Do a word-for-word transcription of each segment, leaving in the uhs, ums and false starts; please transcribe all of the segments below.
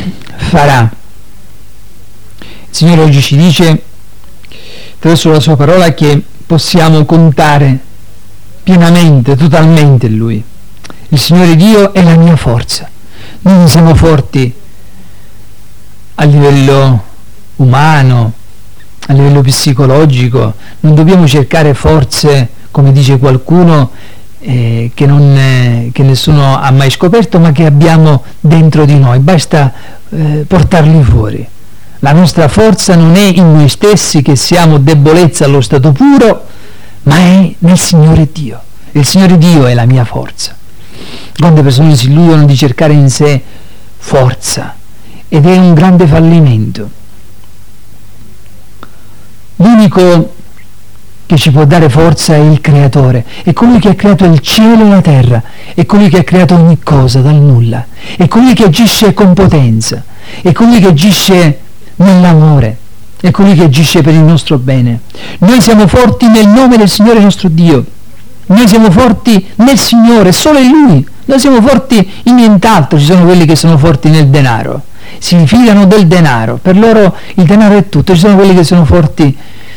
farà. Il Signore oggi ci dice, attraverso la sua parola, che possiamo contare pienamente, totalmente in Lui. Il Signore Dio è la mia forza. Noi non siamo forti a livello umano, a livello psicologico, non dobbiamo cercare forze, come dice qualcuno, eh, che, non, eh, che nessuno ha mai scoperto, ma che abbiamo dentro di noi, basta eh, portarli fuori. La nostra forza non è in noi stessi, che siamo debolezza allo stato puro, ma è nel Signore Dio. Il Signore Dio è la mia forza. Quante persone si illudono di cercare in sé forza, ed è un grande fallimento. L'unico che ci può dare forza è il Creatore, è colui che ha creato il cielo e la terra, è colui che ha creato ogni cosa dal nulla, è colui che agisce con potenza, è colui che agisce nell'amore, è colui che agisce per il nostro bene. Noi siamo forti nel nome del Signore nostro Dio, noi siamo forti nel Signore, solo in Lui, noi siamo forti in nient'altro. Ci sono quelli che sono forti nel denaro, si fidano del denaro, per loro il denaro è tutto. Ci sono quelli che sono forti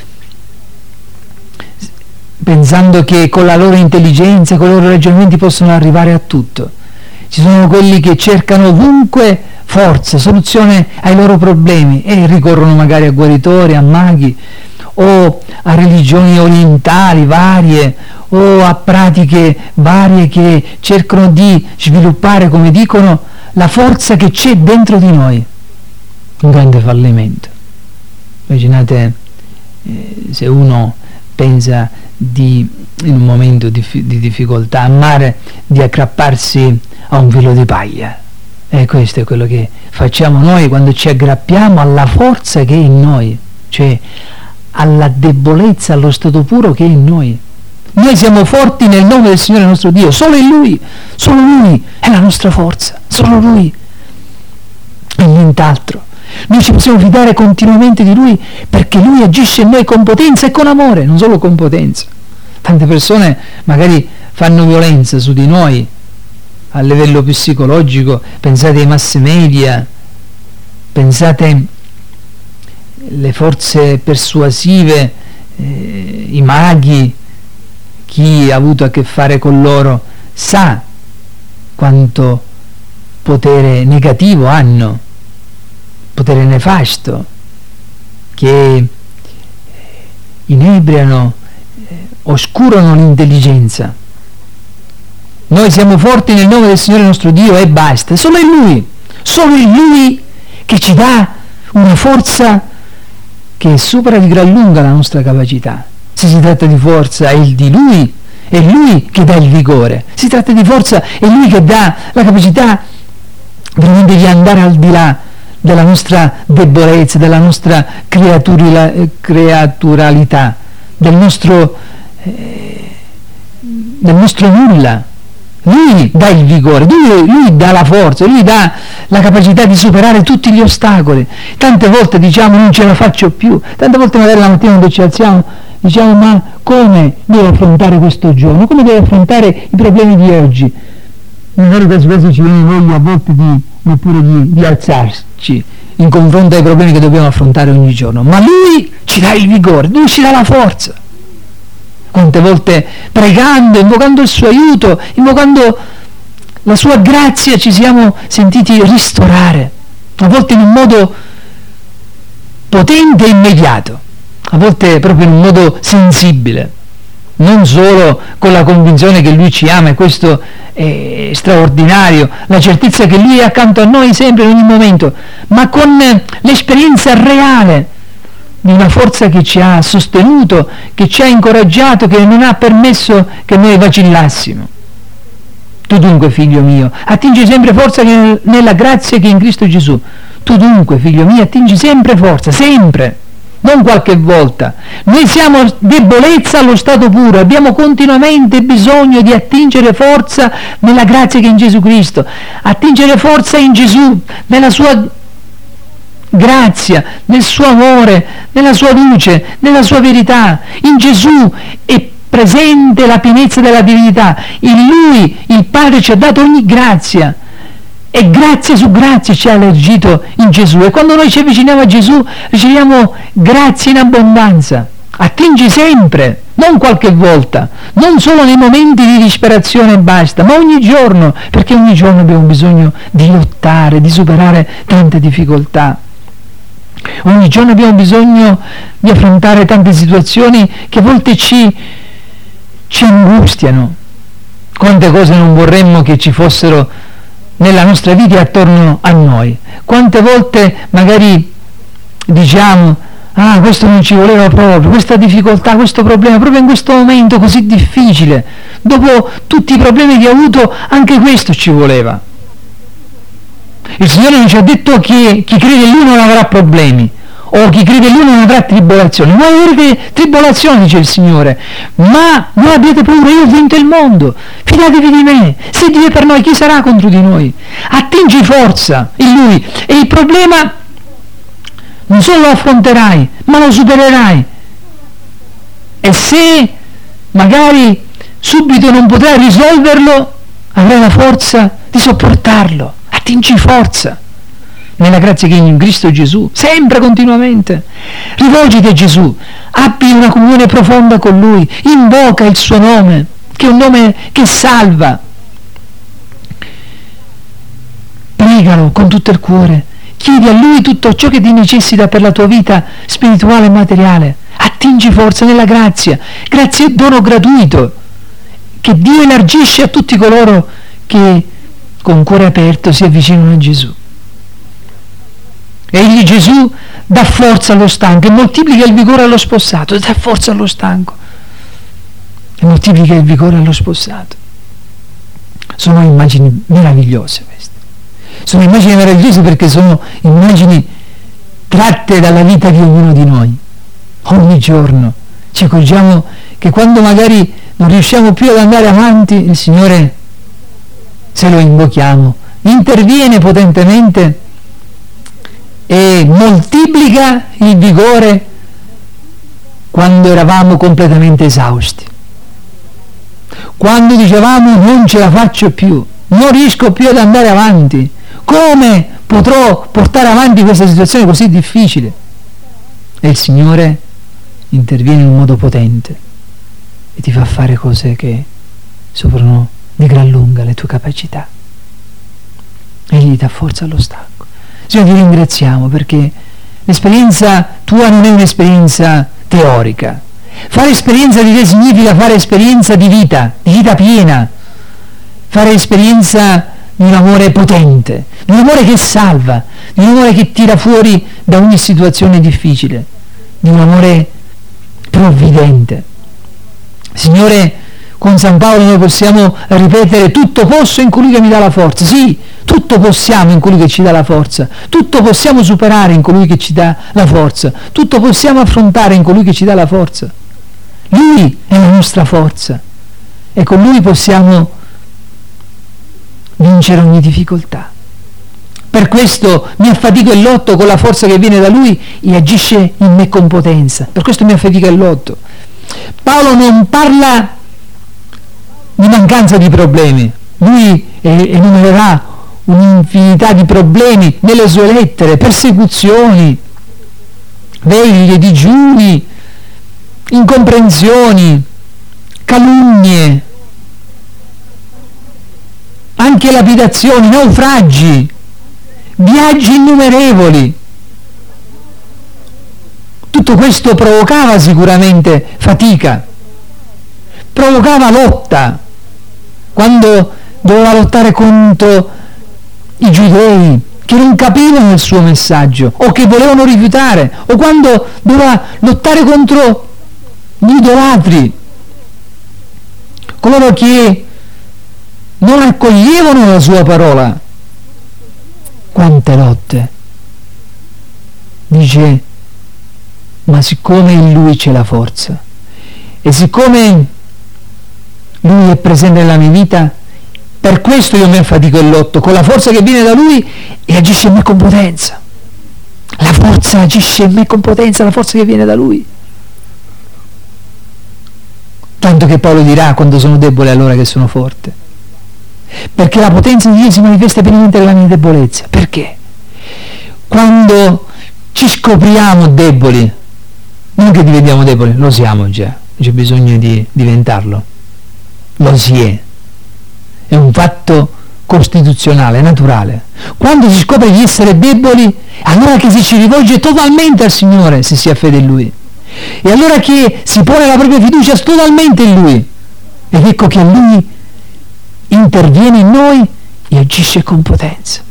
pensando che con la loro intelligenza, con i loro ragionamenti possono arrivare a tutto. Ci sono quelli che cercano ovunque forza, soluzione ai loro problemi, e ricorrono magari a guaritori, a maghi, o a religioni orientali varie, o a pratiche varie che cercano di sviluppare, come dicono, la forza che c'è dentro di noi. Un grande fallimento. Immaginate eh, se uno pensa di, in un momento di, di difficoltà, amare di aggrapparsi a un filo di paglia. E questo è quello che facciamo noi quando ci aggrappiamo alla forza che è in noi, cioè alla debolezza, allo stato puro che è in noi. Noi siamo forti nel nome del Signore nostro Dio, solo in Lui, solo Lui è la nostra forza, solo Lui e nient'altro. Noi ci possiamo fidare continuamente di Lui, perché Lui agisce in noi con potenza e con amore, non solo con potenza. Tante persone magari fanno violenza su di noi a livello psicologico, pensate ai mass media, pensate alle forze persuasive, eh, i maghi. Chi ha avuto a che fare con loro sa quanto potere negativo hanno, potere nefasto, che inebriano, eh, oscurano l'intelligenza. Noi siamo forti nel nome del Signore nostro Dio e basta, solo in Lui, solo in Lui che ci dà una forza che supera di gran lunga la nostra capacità. Se si tratta di forza è il di Lui, è Lui che dà il vigore. Si tratta di forza, è Lui che dà la capacità veramente di andare al di là della nostra debolezza, della nostra creaturalità, del nostro, eh, del nostro nulla. Lui dà il vigore, lui, lui dà la forza, Lui dà la capacità di superare tutti gli ostacoli. Tante volte diciamo non ce la faccio più, tante volte magari la mattina quando ci alziamo diciamo ma come devo affrontare questo giorno, come devo affrontare i problemi di oggi. Magari quasi quasi ci viene voglia a volte di, neppure di, di alzarci in confronto ai problemi che dobbiamo affrontare ogni giorno, ma Lui ci dà il vigore, Lui ci dà la forza. Quante volte pregando, invocando il suo aiuto, invocando la sua grazia ci siamo sentiti ristorare, a volte in un modo potente e immediato, a volte proprio in un modo sensibile, non solo con la convinzione che Lui ci ama, e questo è straordinario, la certezza che Lui è accanto a noi sempre, in ogni momento, ma con l'esperienza reale di una forza che ci ha sostenuto, che ci ha incoraggiato, che non ha permesso che noi vacillassimo. Tu dunque, figlio mio, attingi sempre forza nella grazia che è in Cristo Gesù. Tu dunque, figlio mio, attingi sempre forza, sempre, non qualche volta. Noi siamo debolezza allo stato puro, abbiamo continuamente bisogno di attingere forza nella grazia che è in Gesù Cristo, attingere forza in Gesù, nella sua grazia, nel suo amore, nella sua luce, nella sua verità. In Gesù è presente la pienezza della divinità, in Lui il Padre ci ha dato ogni grazia, E grazie su grazie ci ha elargito in Gesù. E quando noi ci avviciniamo a Gesù riceviamo grazie in abbondanza. Attingi sempre, non qualche volta, non solo nei momenti di disperazione e basta, ma ogni giorno, perché ogni giorno abbiamo bisogno di lottare, di superare tante difficoltà. Ogni giorno abbiamo bisogno di affrontare tante situazioni che a volte ci, ci angustiano. Quante cose non vorremmo che ci fossero nella nostra vita e attorno a noi. Quante volte magari diciamo: ah, questo non ci voleva proprio, questa difficoltà, questo problema, proprio in questo momento così difficile, dopo tutti i problemi che ho avuto, anche questo ci voleva. Il Signore non ci ha detto che chi crede in Lui non avrà problemi, o chi crede in Lui non avrà tribolazioni. Voi avrete tribolazioni, dice il Signore, ma non abbiate paura, io ho vinto il mondo, fidatevi di me, se Dio è per noi, chi sarà contro di noi? Attingi forza in Lui, e il problema non solo lo affronterai, ma lo supererai. E se magari subito non potrai risolverlo, avrai la forza di sopportarlo. Attingi forza nella grazia che è in Cristo Gesù, sempre, continuamente. Rivolgiti a Gesù, abbi una comunione profonda con Lui, invoca il suo nome, che è un nome che salva. Pregalo con tutto il cuore, chiedi a Lui tutto ciò che ti necessita per la tua vita spirituale e materiale. Attingi forza nella grazia. Grazia è dono gratuito che Dio elargisce a tutti coloro che con cuore aperto si avvicinano a Gesù. Egli, Gesù, dà forza allo stanco e moltiplica il vigore allo spossato. Dà forza allo stanco e moltiplica il vigore allo spossato. Sono immagini meravigliose queste. Sono immagini meravigliose perché sono immagini tratte dalla vita di ognuno di noi. Ogni giorno ci accorgiamo che quando magari non riusciamo più ad andare avanti, il Signore, se lo invochiamo, interviene potentemente e moltiplica il vigore quando eravamo completamente esausti, quando dicevamo non ce la faccio più, non riesco più ad andare avanti, come potrò portare avanti questa situazione così difficile? E il Signore interviene in un modo potente e ti fa fare cose che superano di gran lunga le tue capacità. Egli dà forza allo stanco. Signore, ti ringraziamo perché l'esperienza tua non è un'esperienza teorica. Fare esperienza di te significa fare esperienza di vita, di vita piena, fare esperienza di un amore potente, di un amore che salva, di un amore che tira fuori da ogni situazione difficile, di un amore provvidente. Signore, con San Paolo noi possiamo ripetere: tutto posso in colui che mi dà la forza. Sì, tutto possiamo in colui che ci dà la forza, tutto possiamo superare in colui che ci dà la forza, tutto possiamo affrontare in colui che ci dà la forza. Lui è la nostra forza e con Lui possiamo vincere ogni difficoltà. Per questo mi affatico e lotto con la forza che viene da Lui e agisce in me con potenza. Per questo mi affatico e lotto. Paolo non parla di mancanza di problemi. Lui enumererà un'infinità di problemi nelle sue lettere: persecuzioni, veglie, digiuni, incomprensioni, calunnie, anche lapidazioni, naufragi, viaggi innumerevoli. Tutto questo provocava sicuramente fatica, provocava lotta, quando doveva lottare contro i giudei che non capivano il suo messaggio o che volevano rifiutare, o quando doveva lottare contro gli idolatri, coloro che non accoglievano la sua parola. Quante lotte! Dice: ma siccome in Lui c'è la forza e siccome Lui è presente nella mia vita, per questo io mi affatico e lotto con la forza che viene da Lui e agisce in me con potenza. La forza agisce in me con potenza, la forza che viene da Lui. Tanto che Paolo dirà: quando sono debole allora che sono forte. perché la potenza di Dio si manifesta pienamente nella mia debolezza. Perché? Quando ci scopriamo deboli, non che diventiamo deboli, lo siamo già, non c'è bisogno di diventarlo, lo si è, è un fatto costituzionale, naturale. Quando si scopre di essere deboli, allora che si ci rivolge totalmente al Signore se si ha fede in Lui, e allora che si pone la propria fiducia totalmente in Lui, ed ecco che Lui interviene in noi e agisce con potenza.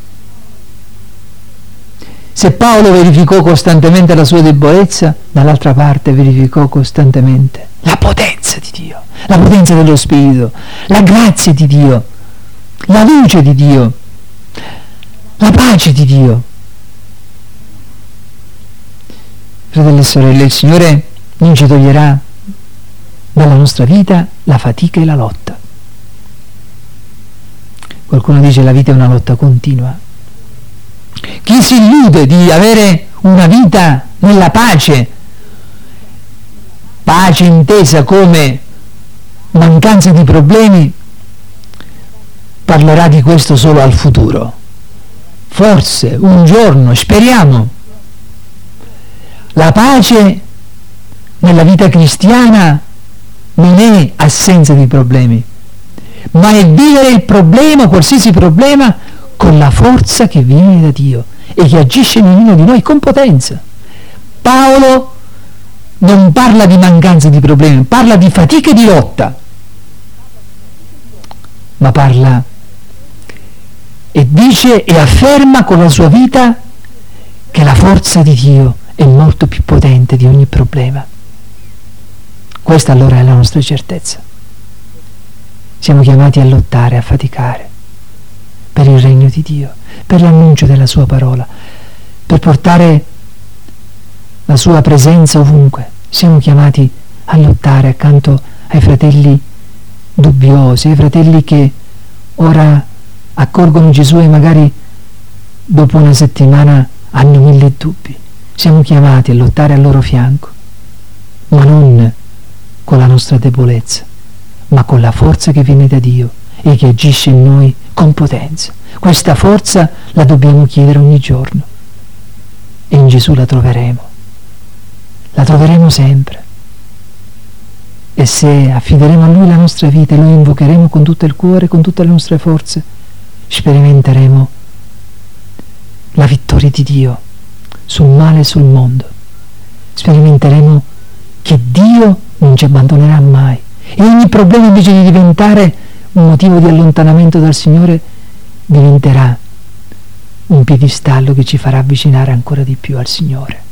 Se Paolo verificò costantemente la sua debolezza, dall'altra parte verificò costantemente la potenza di Dio, la potenza dello Spirito, la grazia di Dio, la luce di Dio, la pace di Dio. Fratelli e sorelle, il Signore non ci toglierà dalla nostra vita la fatica e la lotta. Qualcuno dice che la vita è una lotta continua. Chi si illude di avere una vita nella pace, pace intesa come mancanza di problemi, parlerà di questo solo al futuro. Forse un giorno, speriamo. La pace nella vita cristiana non è assenza di problemi, ma è vivere il problema, qualsiasi problema, con la forza che viene da Dio e che agisce in ognuno di noi con potenza. Paolo non parla di mancanza di problemi, parla di fatica e di lotta, ma parla e dice e afferma con la sua vita che la forza di Dio è molto più potente di ogni problema. Questa allora è la nostra certezza. Siamo chiamati a lottare, a faticare per il regno di Dio, per l'annuncio della sua parola, per portare la sua presenza ovunque. Siamo chiamati a lottare accanto ai fratelli dubbiosi, ai fratelli che ora accolgono Gesù e magari dopo una settimana hanno mille dubbi. Siamo chiamati a lottare al loro fianco, ma non con la nostra debolezza, ma con la forza che viene da Dio e che agisce in noi con potenza. Questa forza la dobbiamo chiedere ogni giorno e in Gesù la troveremo, la troveremo sempre. E se affideremo a Lui la nostra vita e lo invocheremo con tutto il cuore, con tutte le nostre forze, sperimenteremo la vittoria di Dio sul male e sul mondo. Sperimenteremo che Dio non ci abbandonerà mai e ogni problema, invece di diventare un motivo di allontanamento dal Signore, diventerà un piedistallo che ci farà avvicinare ancora di più al Signore.